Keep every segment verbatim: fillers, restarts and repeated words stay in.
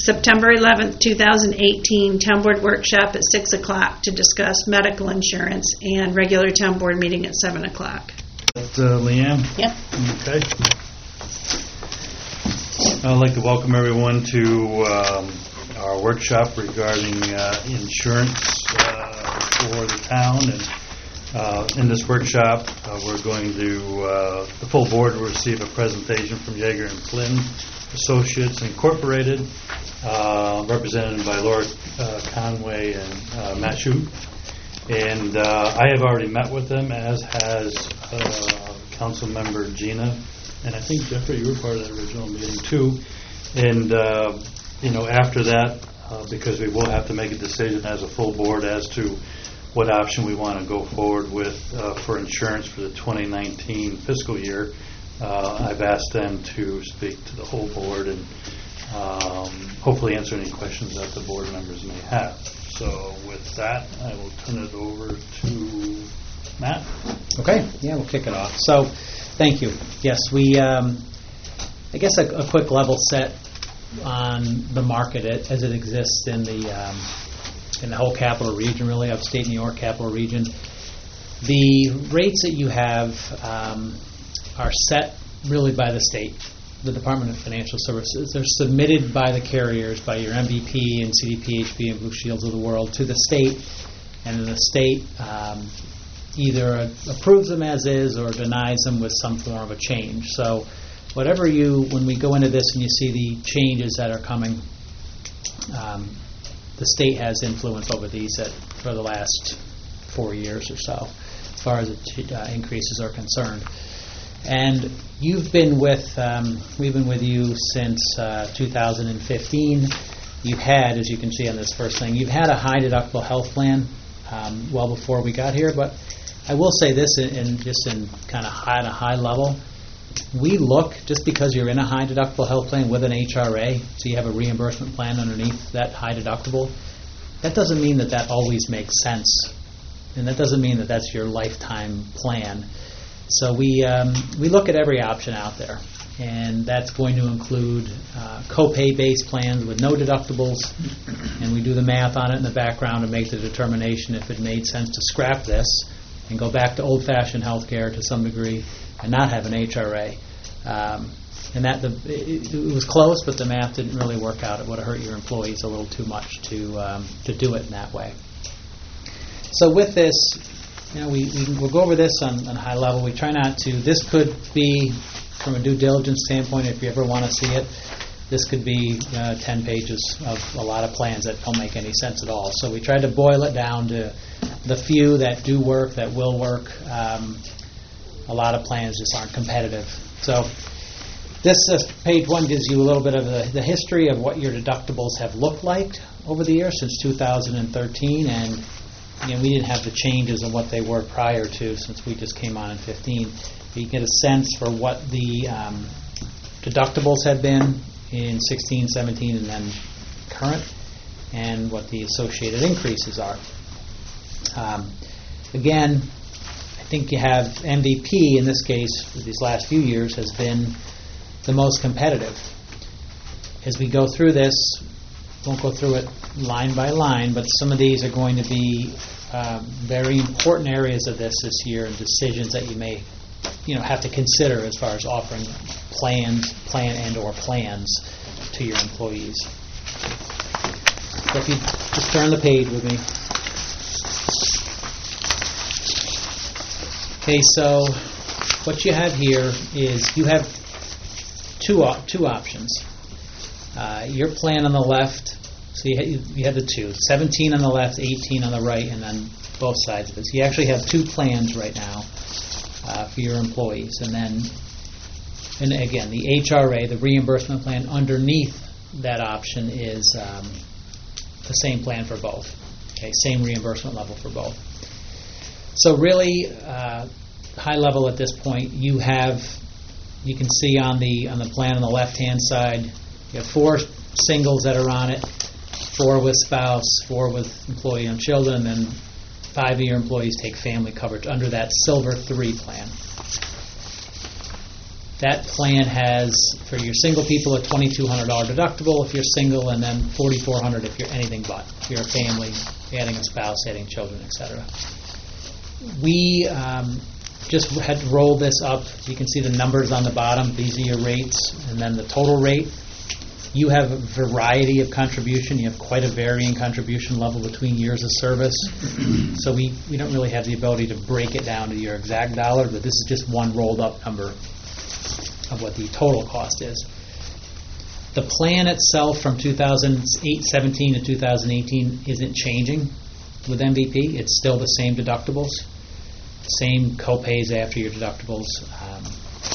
September eleventh, two thousand eighteen, Town Board Workshop at six o'clock to discuss medical insurance, and regular Town Board meeting at seven o'clock. Uh, Leanne? Yep. Okay. I'd like to welcome everyone to um, our workshop regarding uh, insurance uh, for the town. And uh, in this workshop, uh, we're going to, uh, the full board will receive a presentation from Yeager and Flynn Associates Incorporated, uh, represented by Laura uh, Conway and uh, Matt Shute. And uh, I have already met with them, as has uh, Council Member Gina. And I think, Jeffrey, you were part of that original meeting, too. And, uh, you know, after that, uh, because we will have to make a decision as a full board as to what option we want to go forward with uh, for insurance for the twenty nineteen fiscal year, uh, I've asked them to speak to the whole board and um, hopefully answer any questions that the board members may have. So with that, I will turn it over to Matt. Okay, yeah, we'll kick it off. So, thank you. Yes, we, um, I guess a, a quick level set on the market as it exists in the um, in the whole capital region, really, upstate New York capital region. The rates that you have um, are set really by the state, the Department of Financial Services. They're submitted by the carriers, by your M V P and C D P H P and Blue Shields of the world, to the state, and then the state um, either approves them as is or denies them with some form of a change. So whatever you, when we go into this and you see the changes that are coming, um, the state has influence over these at, for the last four years or so, as far as the uh, increases are concerned. And you've been with, um, we've been with you since uh, two thousand fifteen. You've had, as you can see on this first thing, you've had a high deductible health plan um, well before we got here. But I will say this, in, in just in kind of high, at a high level, we look, just because you're in a high deductible health plan with an H R A, so you have a reimbursement plan underneath that high deductible, that doesn't mean that that always makes sense. And that doesn't mean that that's your lifetime plan. So we um, we look at every option out there, and that's going to include uh, copay-based plans with no deductibles, and we do the math on it in the background to make the determination if it made sense to scrap this and go back to old-fashioned health care to some degree and not have an H R A. Um, and that the, it, it was close, but the math didn't really work out. It would have hurt your employees a little too much to um, to do it in that way. So with this, you know, we, we we'll go over this on, on a high level. We try not to. This could be, from a due diligence standpoint, if you ever want to see it, this could be uh, ten pages of a lot of plans that don't make any sense at all. So we tried to boil it down to the few that do work, that will work. Um, a lot of plans just aren't competitive. So this uh, page one gives you a little bit of the, the history of what your deductibles have looked like over the years since two thousand thirteen, and you know, we didn't have the changes in what they were prior to, since we just came on in fifteen. But you get a sense for what the um, deductibles have been in sixteen, seventeen, and then current, and what the associated increases are. Um, again, I think you have M V P, in this case, for these last few years, has been the most competitive. As we go through this, won't go through it line by line, but some of these are going to be uh, very important areas of this this year, and decisions that you may, you know, have to consider as far as offering plans, plan and or plans to your employees. So if you just turn the page with me. Okay, so what you have here is you have two op- two options. Uh, your plan on the left, so you, ha- you have the two, seventeen on the left, eighteen on the right, and then both sides of it. So you actually have two plans right now uh, for your employees. And then, and again, the H R A, the reimbursement plan underneath that option is um, the same plan for both. Okay, same reimbursement level for both. So really, uh, high level at this point, you have, you can see on the on the plan on the left-hand side, you have four singles that are on it, four with spouse, four with employee and children, and then five of your employees take family coverage under that Silver three plan. That plan has, for your single people, a twenty-two hundred dollars deductible if you're single, and then forty-four hundred dollars if you're anything but. If you're a family, adding a spouse, adding children, et cetera. We um, just had to roll this up. You can see the numbers on the bottom. These are your rates, and then the total rate. You have a variety of contribution. You have quite a varying contribution level between years of service. So we, we don't really have the ability to break it down to your exact dollar, but this is just one rolled up number of what the total cost is. The plan itself from two thousand seventeen to two thousand eighteen isn't changing with M V P. It's still the same deductibles, same co-pays after your deductibles. Um,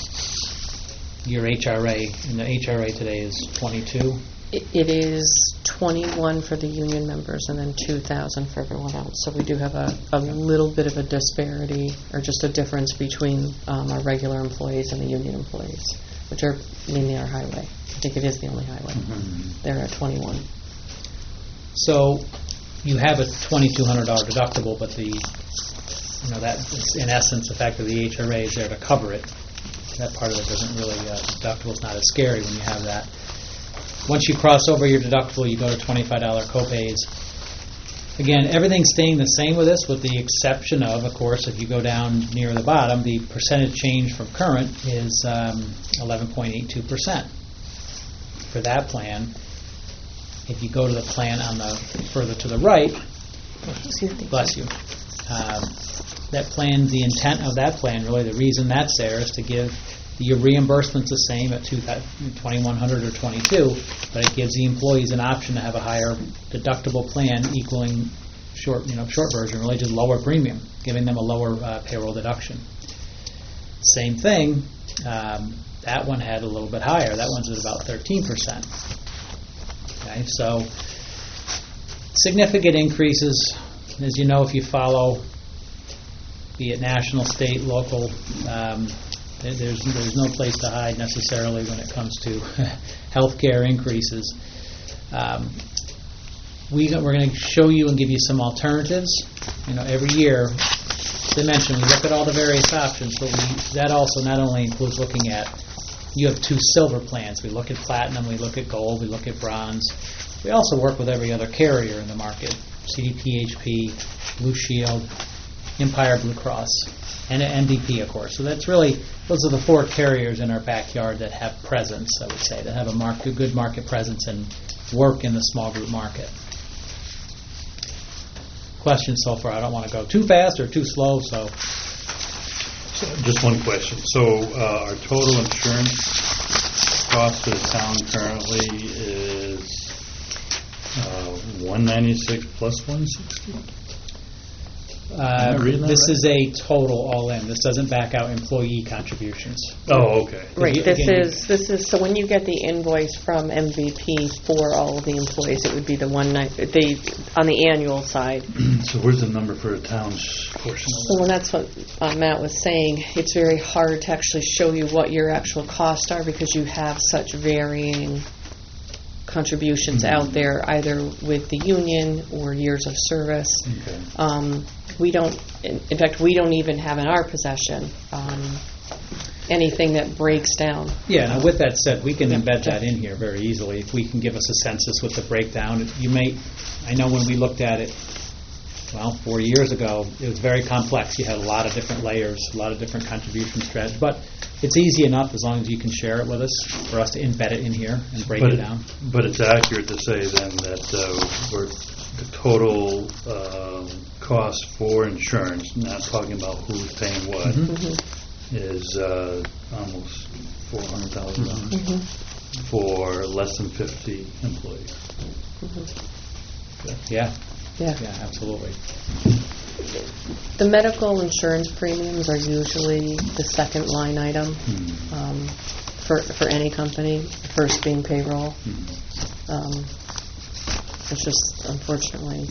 your H R A, and the H R A today is twenty-two. It, it is twenty-one for the union members and then two thousand for everyone else. So we do have a, a little bit of a disparity, or just a difference between um, our regular employees and the union employees, which are mainly our highway. I think it is the only highway. Mm-hmm. They're at twenty-one. So you have a twenty-two hundred dollars deductible, but the, you know, that is in essence the fact that the H R A is there to cover it. That part of it doesn't really, uh, deductible is not as scary when you have that. Once you cross over your deductible, you go to twenty-five dollars copays. Again, everything's staying the same with this, with the exception of, of course, if you go down near the bottom, the percentage change from current is um, eleven point eight two percent. For that plan, if you go to the plan on the further to the right, bless you, um, that plan, the intent of that plan, really the reason that's there is to give your reimbursement's the same at twenty-one hundred dollars or twenty-two, but it gives the employees an option to have a higher deductible plan equaling short, you know, short version, really just lower premium, giving them a lower uh, payroll deduction. Same thing, um, that one had a little bit higher. That one's at about thirteen percent. Okay, so significant increases. As you know, if you follow, be it national, state, local, um, There's there's no place to hide necessarily when it comes to healthcare increases. Um, we we're going to show you and give you some alternatives. You know, every year, as I mentioned, we look at all the various options, but we, that also not only includes looking at. You have two silver plans. We look at platinum, we look at gold, we look at bronze. We also work with every other carrier in the market: C D P, H P, Blue Shield, Empire Blue Cross, and M V P, of course. So that's really, those are the four carriers in our backyard that have presence, I would say, that have a market, good market presence and work in the small group market. Questions so far? I don't want to go too fast or too slow, so. So just one question. So uh, our total insurance cost for the town currently is uh, one ninety-six plus one sixty? Uh, reading that this right? is a total all in. This doesn't back out employee contributions. Oh, okay. Right. you- This again, is this is so when you get the invoice from M V P for all of the employees, it would be the one night the on the annual side. So where's the number for the town's portion of Well, and that's what uh, Matt was saying. It's very hard to actually show you what your actual costs are because you have such varying contributions Mhm. out there, either with the union or years of service. Okay. Um, we don't, in, in fact, we don't even have in our possession um, anything that breaks down. Yeah, now with that said, we can embed that in here very easily. If we can give us a census with the breakdown, you may, I know when we looked at it, well, four years ago, it was very complex. You had a lot of different layers, a lot of different contribution strategies, but it's easy enough as long as you can share it with us for us to embed it in here and break But it down. But it's accurate to say then that uh, we're, the total um, cost for insurance, not talking about who's paying what, Mm-hmm. is uh, almost four hundred thousand dollars Mm-hmm. for less than fifty employees. Mm-hmm. Okay. Yeah, Yeah. yeah, absolutely. The medical insurance premiums are usually the second line item Hmm. um, for for any company. The first being payroll. Hmm. Um, it's just unfortunately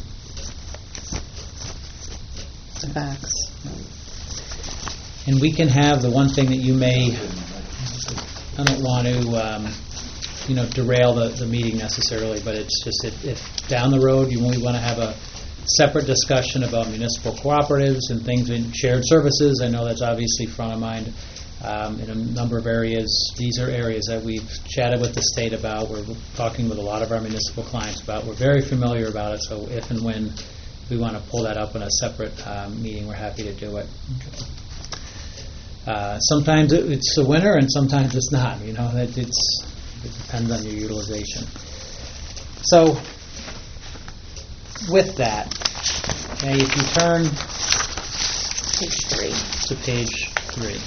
the facts. And we can have the one thing that you may, I don't want to, um, you know, derail the, the meeting necessarily, but it's just if, if down the road you only want to have a separate discussion about municipal cooperatives and things in shared services, I know that's obviously front of mind. um, in a number of areas. These are areas that we've chatted with the state about. We're talking with a lot of our municipal clients about. We're very familiar about it, so if and when we want to pull that up in a separate um, meeting, we're happy to do it. Uh, sometimes it, it's a winner, and sometimes it's not. You know, it, it's, it depends on your utilization. So, with that, okay, if you turn Page three. to page three.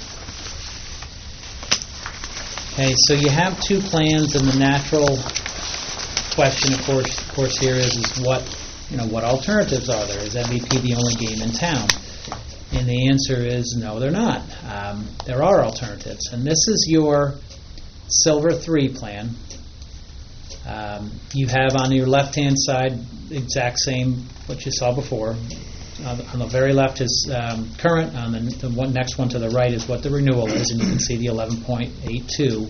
Okay, so you have two plans, and the natural question, of course, of course, here is is what you know what alternatives are there? Is M V P the only game in town? And the answer is no, they're not. Um, there are alternatives, and this is your Silver three plan. Um, you have on your left-hand side exact same what you saw before. On the, on the very left is um, current. On the, the one next one to the right is what the renewal is, and you can see the eleven point eight two.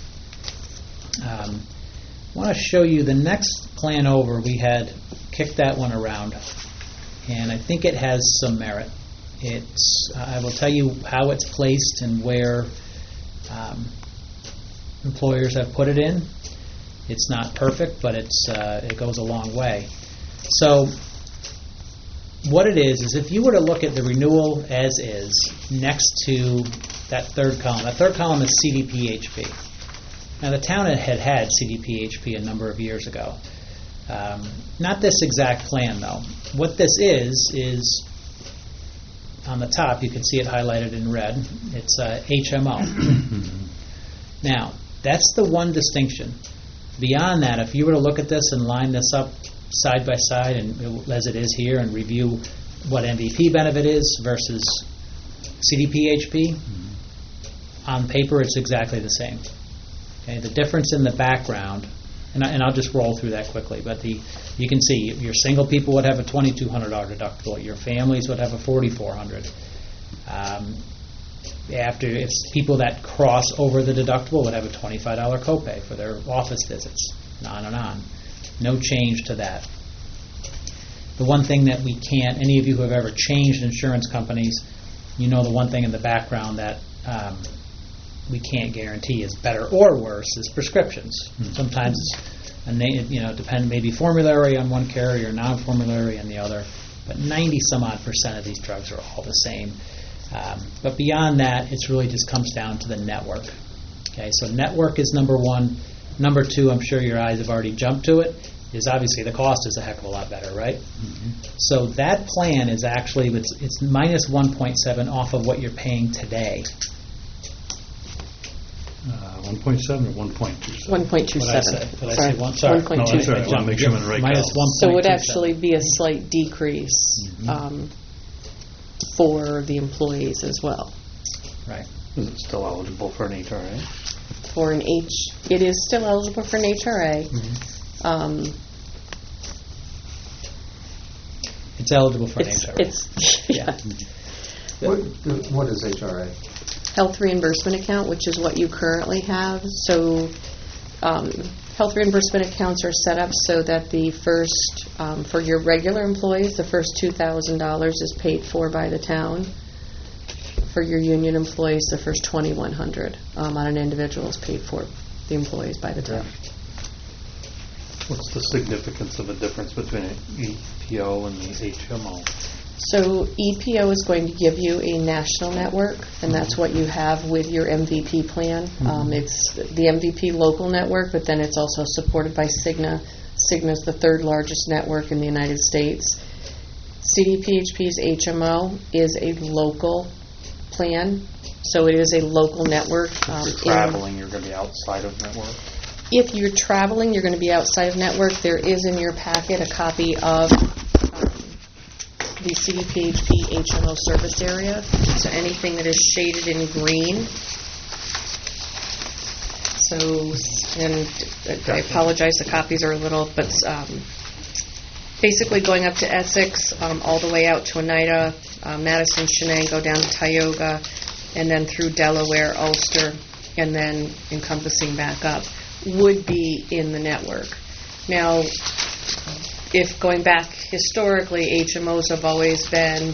Um, I want to show you the next plan over. We had kicked that one around, and I think it has some merit. It's I will tell you how it's placed and where um, employers have put it in. It's not perfect, but it's uh, it goes a long way. So what it is is if you were to look at the renewal as is next to that third column, that third column is C D P H P. Now the town had had C D P H P a number of years ago. Um, not this exact plan though. What this is is on the top you can see it highlighted in red. It's uh, H M O. Now that's the one distinction. Beyond that, if you were to look at this and line this up side by side, and it, as it is here, and review what M V P benefit is versus C D P H P, mm-hmm. on paper it's exactly the same. Okay, the difference in the background, and, I, and I'll just roll through that quickly, but the you can see your single people would have a twenty-two hundred dollars deductible, your families would have a forty-four hundred dollars. Um, After, if people that cross over the deductible would have a twenty-five dollars copay for their office visits, and on and on. No change to that. The one thing that we can't, any of you who have ever changed insurance companies, you know the one thing in the background that um, we can't guarantee is better or worse is prescriptions. Mm-hmm. Sometimes it's, a na- you know, depend maybe formulary on one carrier, non-formulary on the other, but ninety some odd percent of these drugs are all the same. Um, but beyond that, it really just comes down to the network. Okay, so network is number one. Number two, I'm sure your eyes have already jumped to it, is obviously the cost is a heck of a lot better, right? Mm-hmm. So that plan is actually, it's, it's minus one point seven off of what you're paying today. Uh, one point seven or one point two seven? one point two seven. What I say? What I Sorry. say? One, sorry. one point two No, that's all right. I want to make sure I'm in the right Minus column. So it would one point two seven. actually be a slight decrease Mm-hmm. um, for the employees as well. Right. Is it still eligible for an H R A? For an H, it is still eligible for an H R A. Mm-hmm. Um, It's eligible for an it's, H R A. it's yeah. What, what is H R A? Health reimbursement account, which is what you currently have. So um, health reimbursement accounts are set up so that the first, um, for your regular employees, the first two thousand dollars is paid for by the town. For your union employees, the first twenty-one hundred dollars um, on an individual is paid for the employees by the town. What's the significance of the difference between an E P O and the H M O? So E P O is going to give you a national network, and that's what you have with your M V P plan. Mm-hmm. Um, it's the M V P local network, but then it's also supported by Cigna. Cigna is the third largest network in the United States. C D P H P's H M O is a local plan, so it is a local network. Um, If you're traveling, you're going to be outside of network? If you're traveling, you're going to be outside of network. There is in your packet a copy of um, the C D P H P H M O service area. So anything that is shaded in green. So, and I apologize, the copies are a little, but um, basically going up to Essex, um, all the way out to Oneida, uh, Madison, Shenango, down to Tioga, and then through Delaware, Ulster, and then encompassing back up, would be in the network. Now, if going back historically, H M Os have always been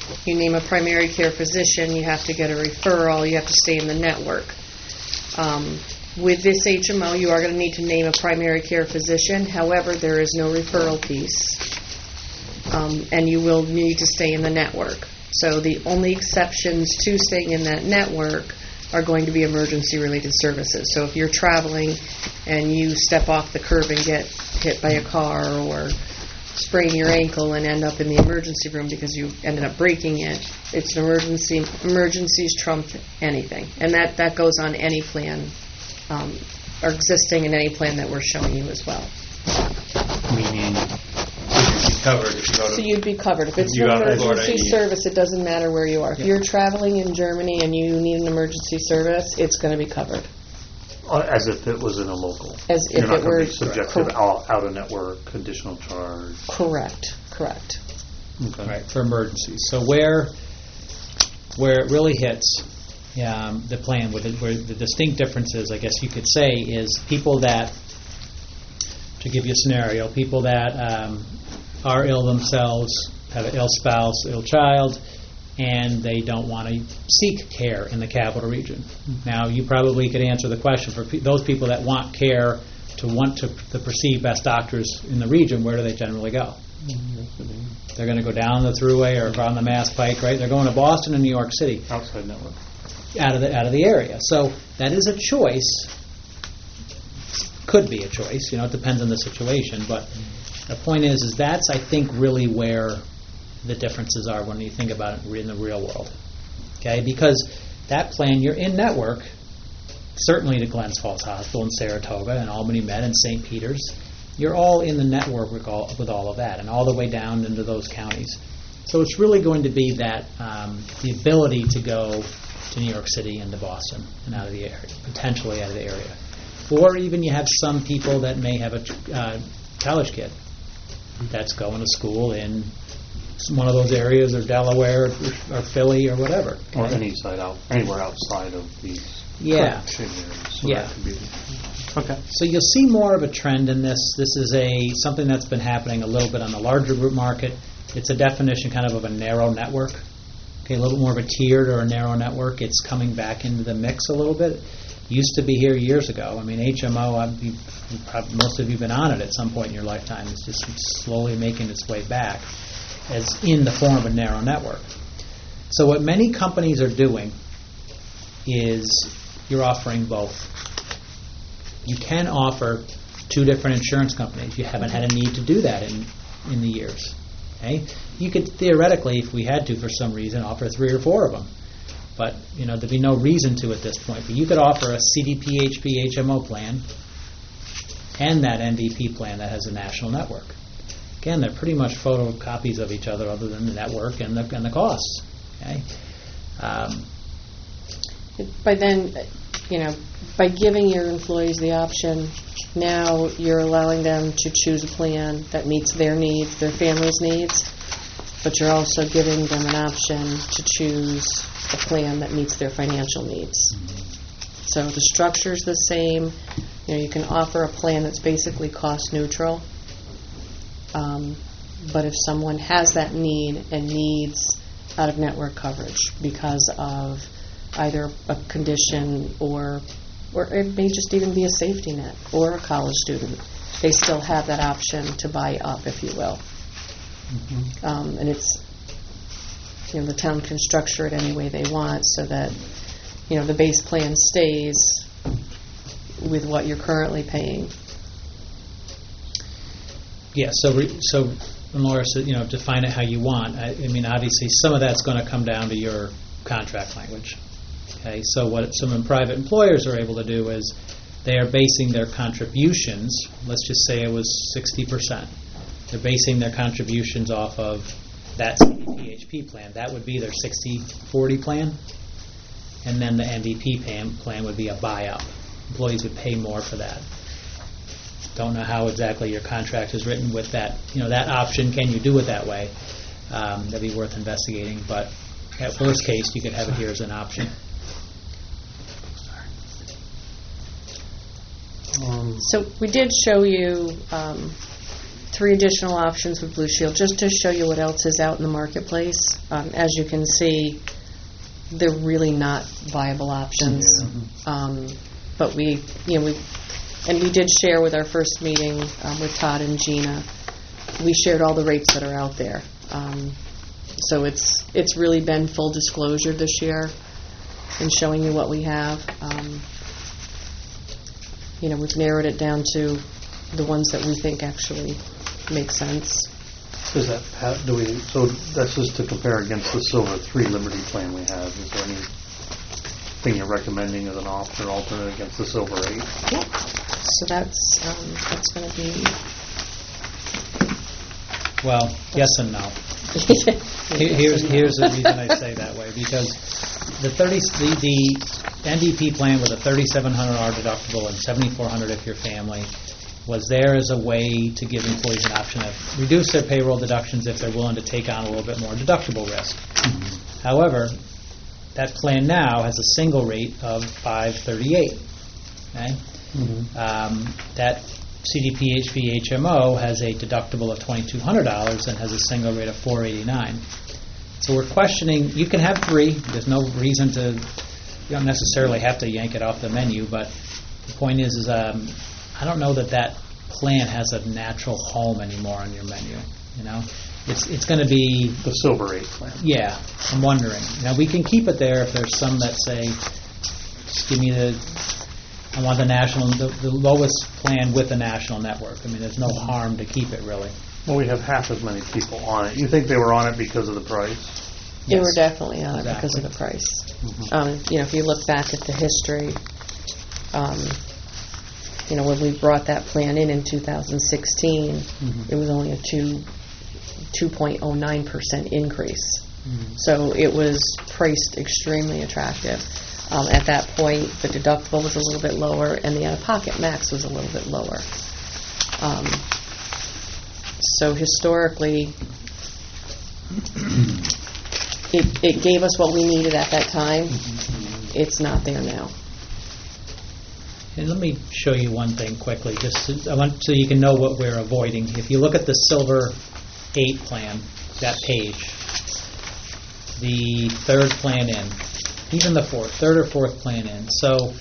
you name a primary care physician, you have to get a referral, you have to stay in the network. Um, with this H M O, you are going to need to name a primary care physician. However, there is no referral piece, um, and you will need to stay in the network. So the only exceptions to staying in that network are going to be emergency-related services. So if you're traveling and you step off the curb and get hit by a car or sprain your ankle and end up in the emergency room because you ended up breaking it, it's an emergency. Emergencies trump anything. And that, that goes on any plan, um, or existing in any plan that we're showing you as well. Meaning, you'd be covered if you go to... So you'd be covered. If it's You an got it. emergency Florida, service, it doesn't matter where you are. If you're traveling in Germany and you need an emergency service, it's going to be covered. Uh, As if it was in a local. As if You're not it going were- to be subject to Correct. out- out-of-network additional charge. Correct, correct. Okay. Right, for emergencies. So where, where it really hits um, the plan, with it, where the distinct differences, I guess you could say, is people that, to give you a scenario, people that um, are ill themselves, have an ill spouse, ill child, and they don't want to seek care in the capital region. Now, you probably could answer the question for pe- those people that want care, to want to, to perceive best doctors in the region, where do they generally go? They're going to go down the thruway or on the Mass Pike, right? They're going to Boston and New York City, Outside network. out of the out of the area. So that is a choice. Could be a choice. You know, it depends on the situation. But the point is, is that's I think really where the differences are when you think about it in the real world. Okay, because that plan, you're in network. Certainly to Glens Falls Hospital and Saratoga and Albany Med and Saint Peter's. You're all in the network with all, with all of that, and all the way down into those counties. So it's really going to be that um, the ability to go to New York City and to Boston and out of the area, potentially out of the area. Or even you have some people that may have a uh, college kid that's going to school in one of those areas, or Delaware, or, or Philly, or whatever. Or any side out, anywhere outside of these Yeah. shade areas. So Yeah. that could be. Okay. So you'll see more of a trend in this. This is a something that's been happening a little bit on the larger group market. It's a definition kind of of a narrow network. Okay, a little more of a tiered or a narrow network. It's coming back into the mix a little bit. Used to be here years ago. I mean, H M O, I'm, you, you probably, most of you have been on it at some point in your lifetime. It's just slowly making its way back as in the form of a narrow network. So what many companies are doing is you're offering both. You can offer two different insurance companies. You haven't had a need to do that in, in the years. Okay? You could theoretically, if we had to for some reason, offer three or four of them. But you know, there'd be no reason to at this point. But you could offer a C D P H P H M O plan and that N D P plan that has a national network. Again, they're pretty much photocopies of each other, other than the network and the and the costs. Okay. Um, By then, you know, by giving your employees the option, now you're allowing them to choose a plan that meets their needs, their family's needs, but you're also giving them an option to choose a plan that meets their financial needs. So the structure's the same. You know, you can offer a plan that's basically cost neutral. Um, but if someone has that need and needs out-of-network coverage because of either a condition or or it may just even be a safety net or a college student, they still have that option to buy up, if you will. Mm-hmm. Um, and it's, you know, the town can structure it any way they want so that, you know, the base plan stays with what you're currently paying. Yeah, so re, so when Laura said, you know, define it how you want. I, I mean, obviously, some of that's going to come down to your contract language. Okay, so what some private employers are able to do is they are basing their contributions. Let's just say it was sixty percent. They're basing their contributions off of that C D P H P plan. That would be their sixty forty plan, and then the N D P plan, plan would be a buy-up. Employees would pay more for that. Don't know how exactly your contract is written with that. You know, that option. Can you do it that way? Um, that'd be worth investigating. But at worst case, you could have it here as an option. Um, So we did show you um, three additional options with Blue Shield, just to show you what else is out in the marketplace. Um, as you can see, they're really not viable options. Um, but we, you know, we, and we did share with our first meeting um, with Todd and Gina. We shared all the rates that are out there. Um, so it's it's really been full disclosure this year in showing you what we have. Um, you know, we've narrowed it down to the ones that we think actually make sense. Is that, how do we, so that's just to compare against the Silver three Liberty plan we have. Is there anything you're recommending as an option or alternate against the Silver eight? Yep. So that's, um, that's going to be... Well, yes and no. Here- Here's, here's the reason I say that way, because the thirty, the, the N D P plan with a thirty-seven hundred dollars deductible and seventy-four hundred dollars if you're family was there as a way to give employees an option of reduce their payroll deductions if they're willing to take on a little bit more deductible risk. Mm-hmm. However, that plan now has a single rate of five thirty-eight. Okay? Mm-hmm. Um, that C D P H P H M O has a deductible of twenty-two hundred dollars and has a single rate of four eighty-nine. So we're questioning, you can have three, there's no reason to, you don't necessarily have to yank it off the menu, but the point is, is um, I don't know that that plan has a natural home anymore on your menu, you know? It's it's going to be... The Silver eight plan. Yeah, I'm wondering. Now, we can keep it there if there's some that say, just give me the... I want the national, the, the lowest plan with the national network. I mean, there's no harm to keep it, really. Well, we have half as many people on it. You think they were on it because of the price? They Yes. were definitely on it Exactly. because of the price. Mm-hmm. Um, you know, if you look back at the history, um, you know, when we brought that plan in in two thousand sixteen, mm-hmm. it was only a two, two point oh nine percent increase. Mm-hmm. So it was priced extremely attractive. Um, at that point, the deductible was a little bit lower, and the out-of-pocket max was a little bit lower. Um, so historically, it, it gave us what we needed at that time. It's not there now. And let me show you one thing quickly, just so, I want, so you can know what we're avoiding. If you look at the Silver eight plan, that page, the third plan in, even the fourth, third or fourth plan in. So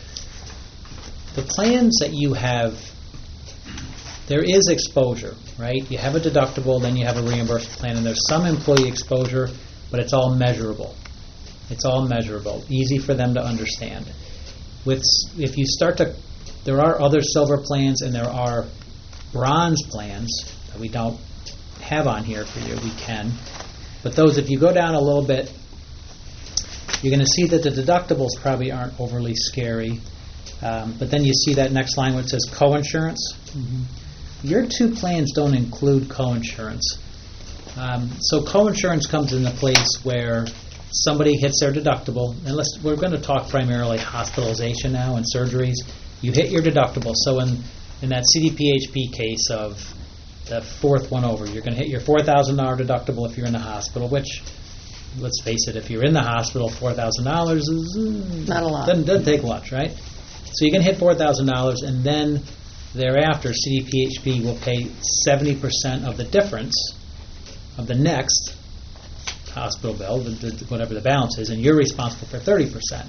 the plans that you have, there is exposure, right? You have a deductible, then you have a reimbursement plan, and there's some employee exposure, but it's all measurable. It's all measurable, easy for them to understand. With if you start to, there are other silver plans and there are bronze plans that we don't have on here for you. We can, but those, if you go down a little bit, you're going to see that the deductibles probably aren't overly scary. Um, but then you see that next line where it says coinsurance. Mm-hmm. Your two plans don't include coinsurance. Um, so coinsurance comes into place where somebody hits their deductible, and let's, we're going to talk primarily hospitalization now and surgeries. You hit your deductible. So in, in that C D P H P case of the fourth one over, you're going to hit your four thousand dollars deductible if you're in the hospital, which, let's face it, if you're in the hospital, four thousand dollars is... Uh, Not a lot. Doesn't, doesn't take much, right? So you're going to hit four thousand dollars, and then thereafter, C D P H P will pay seventy percent of the difference of the next hospital bill, the, the, whatever the balance is, and you're responsible for thirty percent.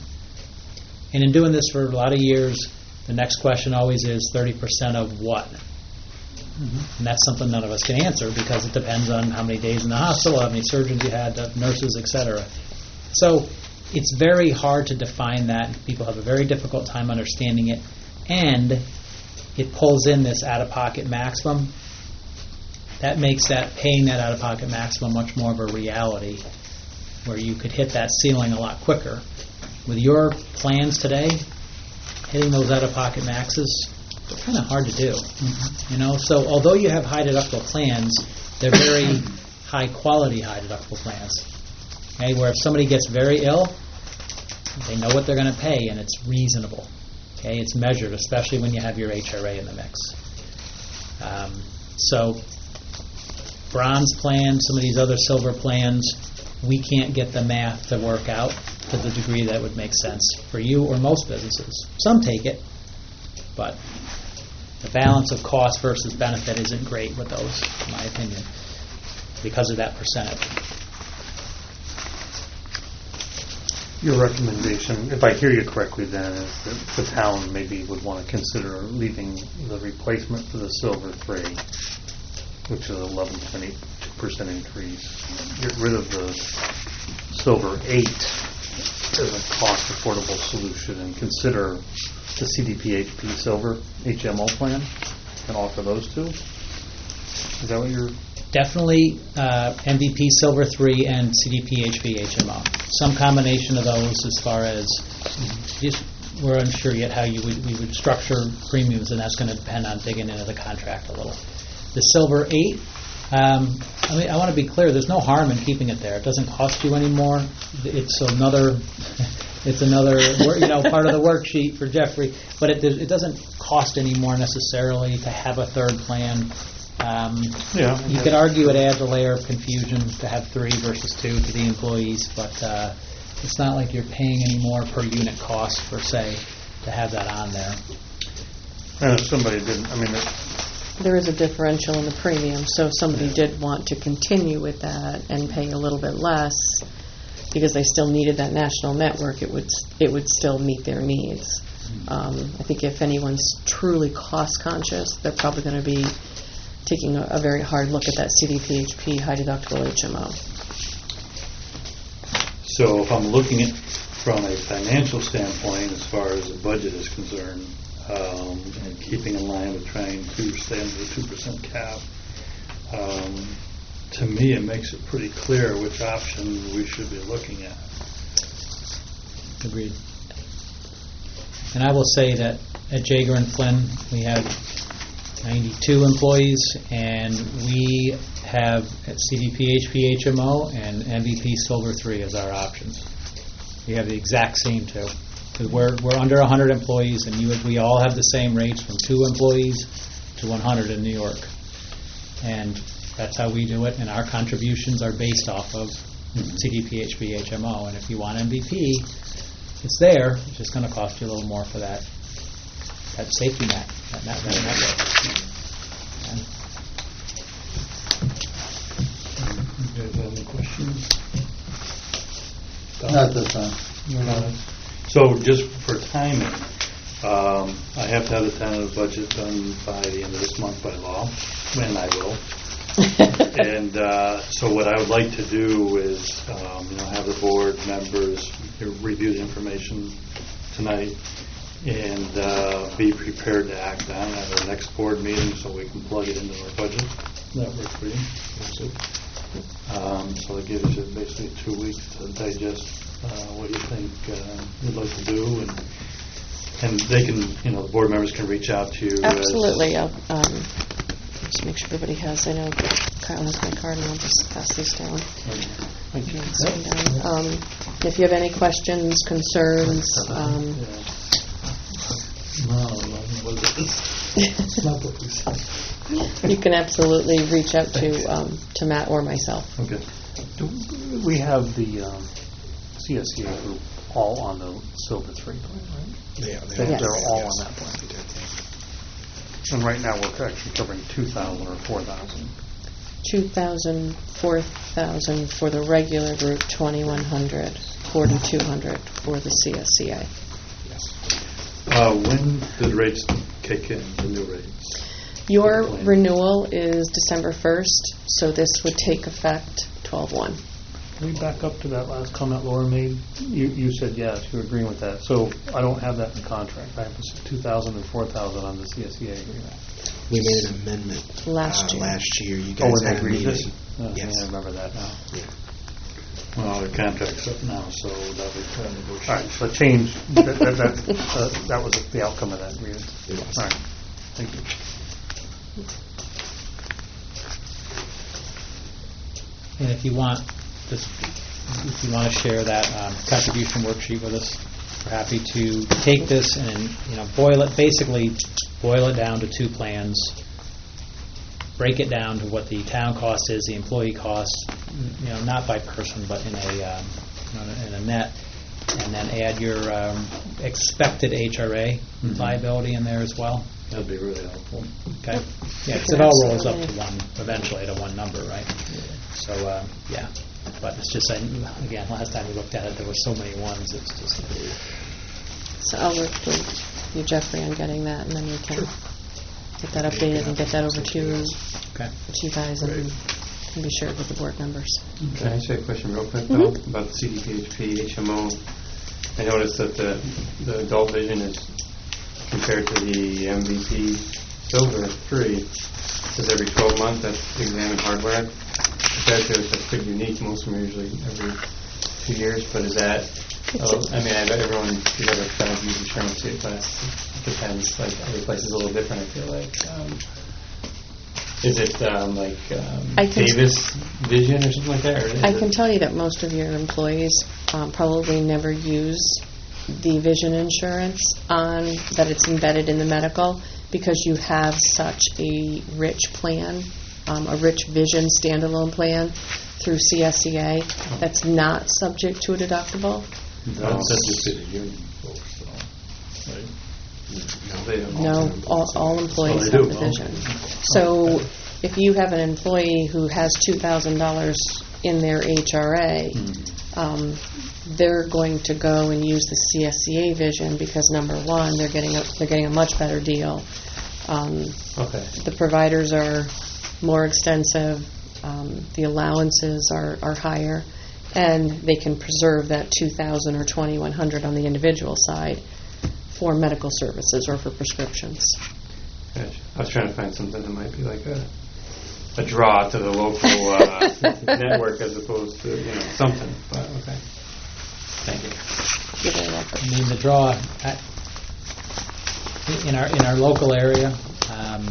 And in doing this for a lot of years, the next question always is thirty percent of what? Mm-hmm. And that's something none of us can answer because it depends on how many days in the hospital, how many surgeons you had, uh, nurses, et cetera. So it's very hard to define that. People have a very difficult time understanding it. And it pulls in this out-of-pocket maximum. That makes that paying that out-of-pocket maximum much more of a reality where you could hit that ceiling a lot quicker. With your plans today, hitting those out-of-pocket maxes, they're kind of hard to do. Mm-hmm. You know, so although you have high deductible plans, they're very high quality high deductible plans. Okay, where if somebody gets very ill, they know what they're going to pay and it's reasonable. Okay, it's measured, especially when you have your H R A in the mix. Um, so bronze plans, some of these other silver plans, we can't get the math to work out to the degree that would make sense for you or most businesses. Some take it, but the balance of cost versus benefit isn't great with those, in my opinion, because of that percentage. Your recommendation, if I hear you correctly then, is that the town maybe would want to consider leaving the replacement for the Silver three, which is eleven point eight percent increase. Get rid of the Silver eight as a cost affordable solution and consider the C D P H P Silver H M O plan and offer those two? Is that what you're... Definitely uh, M V P Silver three and C D P H P H M O. Some combination of those as far as, just, we're unsure yet how you would, we would structure premiums, and that's going to depend on digging into the contract a little. The Silver eight, um, I mean, I want to be clear, there's no harm in keeping it there. It doesn't cost you anymore. It's another, it's another, you know, part of the worksheet for Jeffrey, but it, it doesn't cost any more necessarily to have a third plan. Um, Yeah. you could argue it adds a layer of confusion to have three versus two to the employees, but uh, it's not like you're paying any more per unit cost, per se, to have that on there. And if somebody didn't, I mean, it, There is a differential in the premium, so if somebody did want to continue with that and pay a little bit less because they still needed that national network, it would it would still meet their needs. Um, I think if anyone's truly cost conscious, they're probably going to be taking a, a very hard look at that C D P H P high deductible H M O. So if I'm looking at from a financial standpoint, as far as the budget is concerned, um, and keeping in line with trying to stay under the two percent cap, um, to me it makes it pretty clear which option we should be looking at. Agreed. And I will say that at Jaeger and Flynn, we have ninety-two employees, and we have at C D P H P H M O and M V P Silver three as our options. We have the exact same two. Because we're, we're under one hundred employees, and you, we all have the same rates from two employees to one hundred in New York. And that's how we do it, and our contributions are based off of C D P H P H M O. And if you want M V P, it's there. It's just going to cost you a little more for that that safety net, that, net, that network. And You guys have any questions? Not this time. So just for timing, um, I have to have the tentative budget done by the end of this month by law, and I will. And uh, so what I would like to do is, um, you know, have the board members review the information tonight and uh, be prepared to act on it at our next board meeting so we can plug it into our budget. That works for you? That's it. Um, so it gives you basically two weeks to digest uh, what you think uh, you'd like to do, and and they can, you know, the board members can reach out to you. Absolutely. I'll um, just make sure everybody has. I know Kyle has my card, and I'll just pass these down. thank you. Send down. Um, if you have any questions, concerns, um, No, no, what is this? It's not what we said. you can absolutely reach out to um, to Matt or myself. Okay. Do we have the um, C S C A group all on the Silver three plan, right? Yeah, They- they Yes. They're all Yes. on that plan. And right now, we're actually covering two thousand or four thousand. two thousand, four thousand for the regular group, twenty-one hundred, forty-two hundred for the C S C A. Uh, when did rates kick in, the new rates? Your Plan. renewal is December first, so this would take effect twelve one. Can we back up to that last comment Laura made? You, you said yes, you're agreeing with that. So I don't have that in the contract. I have two thousand and four thousand on the C S C A agreement. We made an amendment Last uh, year. last year. You Oh, guys when had they a agreed meeting. this? Oh, Yes. yeah, I remember that now. Yeah. Well, the contract's up now, so that'll be kind of All right, so change, that, that, that, uh, that was the outcome of that agreement. It was. All right, thank you. And if you want, this, if you want to share that um, contribution worksheet with us, we're happy to take this and, you know, boil it, basically boil it down to two plans, break it down to what the town cost is, the employee cost, you know, not by person, but in a, um, you know, in a net, and then add your um, expected H R A Mhm. liability in there as well. That'd be really helpful. Okay? Yeah, because it all rolls up to one, eventually to one number, right? So, uh, yeah. But it's just, I- again, last time we looked at it, there were so many ones, it's just, So I'll work with you, Jeffrey, on getting that, and then we can get that updated and get that over to you, okay. to you guys, and can be shared with the board members. Can I ask you a question real quick, Mhm. though, about the C D P H P, H M O? I noticed that the, the adult vision is compared to the M V P Silver three, it says every twelve months, that's exam and hardware. Compared to, that's pretty unique, most of them are usually every two years, but is that, oh, I mean, I bet everyone, you know, kind of use insurance too, but it depends, like, every place is a little different, I feel like. Um, Is it um, like um, I can- Davis Vision or something like that? Or is I it- can tell you that most of your employees um, probably never use the vision insurance on, that it's embedded in the medical, because you have such a rich plan, um, a rich vision standalone plan through C S E A that's not subject to a deductible. That'd just be the union folks, though, right? They don't. No, all, all employees Oh, they have do? the vision. Okay. So if you have an employee who has two thousand dollars in their H R A, um, they're going to go and use the C S E A vision because, number one, they're getting a, they're getting a much better deal. Um, Okay. the providers are more extensive, um, the allowances are, are higher, and they can preserve that two thousand or twenty-one hundred on the individual side for medical services or for prescriptions. Gotcha. I was trying to find something that might be like a a draw to the local uh, network as opposed to, you know, something. But okay. Thank you. You're very welcome. I mean, the draw, I- in our, in our local area, um,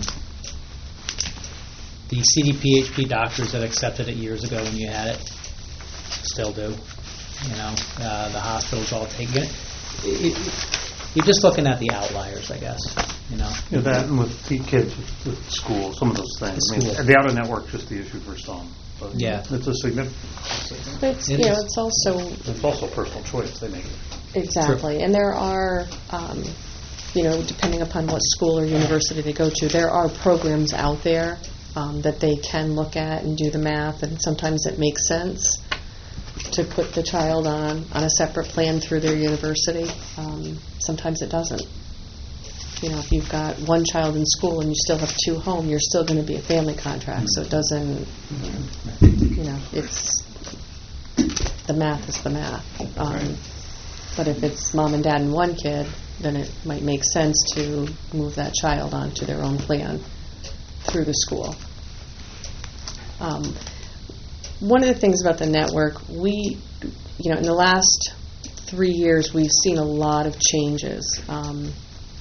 the C D P H P doctors that accepted it years ago when you had it still do. You know, uh, the hospitals all take it. It- it- You're just looking at the outliers, I guess, you know? You know, that and with the kids, with, with school, some of those things. The I mean, school. the outer network's just the issue for some. But Yeah. It's a significant, But it's, It you know, is. it's also it's also a personal choice they make. exactly, and there are, um, you know, depending upon what school or university they go to, there are programs out there um, that they can look at and do the math, and sometimes it makes sense to put the child on on a separate plan through their university. Um, sometimes it doesn't. You know, if you've got one child in school and you still have two home, you're still going to be a family contract. So it doesn't, you know, it's, the math is the math. Um, But if it's mom and dad and one kid, then it might make sense to move that child onto their own plan through the school. Um, One of the things about the network, we, you know, in the last three years, we've seen a lot of changes. Um,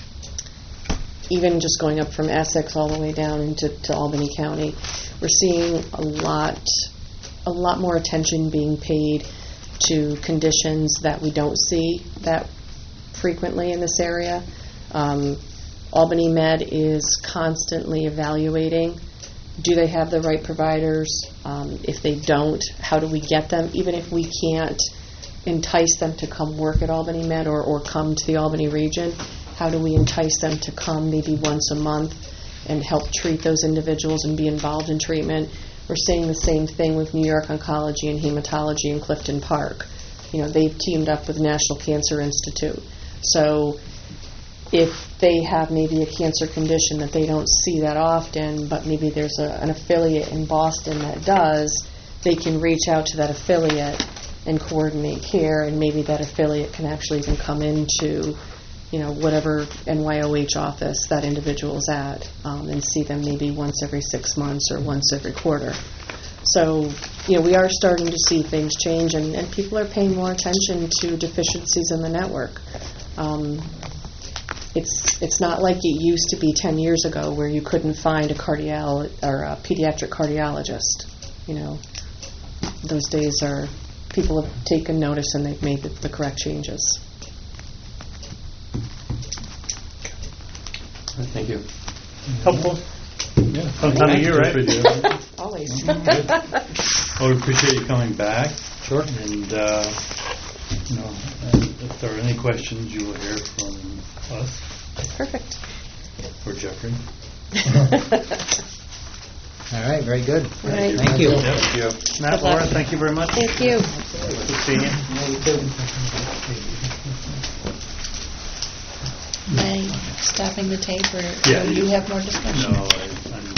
even just going up from Essex all the way down into to Albany County, we're seeing a lot, a lot more attention being paid to conditions that we don't see that frequently in this area. Um, Albany Med is constantly evaluating. Do they have the right providers? Um, if they don't, how do we get them? Even if we can't entice them to come work at Albany Med or, or come to the Albany region, how do we entice them to come maybe once a month and help treat those individuals and be involved in treatment? We're seeing the same thing with New York Oncology and Hematology in Clifton Park. You know, they've teamed up with National Cancer Institute. So if they have maybe a cancer condition that they don't see that often, but maybe there's a, an affiliate in Boston that does, they can reach out to that affiliate and coordinate care, and maybe that affiliate can actually even come into, you know, whatever N Y O H office that individual's at, um, and see them maybe once every six months or once every quarter. So, you know, we are starting to see things change, and, and people are paying more attention to deficiencies in the network. Um, It's it's not like it used to be ten years ago where you couldn't find a cardiol or a pediatric cardiologist. You know, those days are, people have taken notice and they've made the, the correct changes. Thank you. Helpful. Yeah. Fun time of year, right? Good for you. Always. Well, we appreciate you coming back. Sure. And, uh, you know, and if there are any questions, you will hear from us. Perfect. for Jeffrey. All right, very good. Right. Thank you. Thank you. Matt, Good luck. Laura, thank you very much. Thank you. Good to see you. Am I stopping the tape, or Yeah, do you you- have more discussion? No, I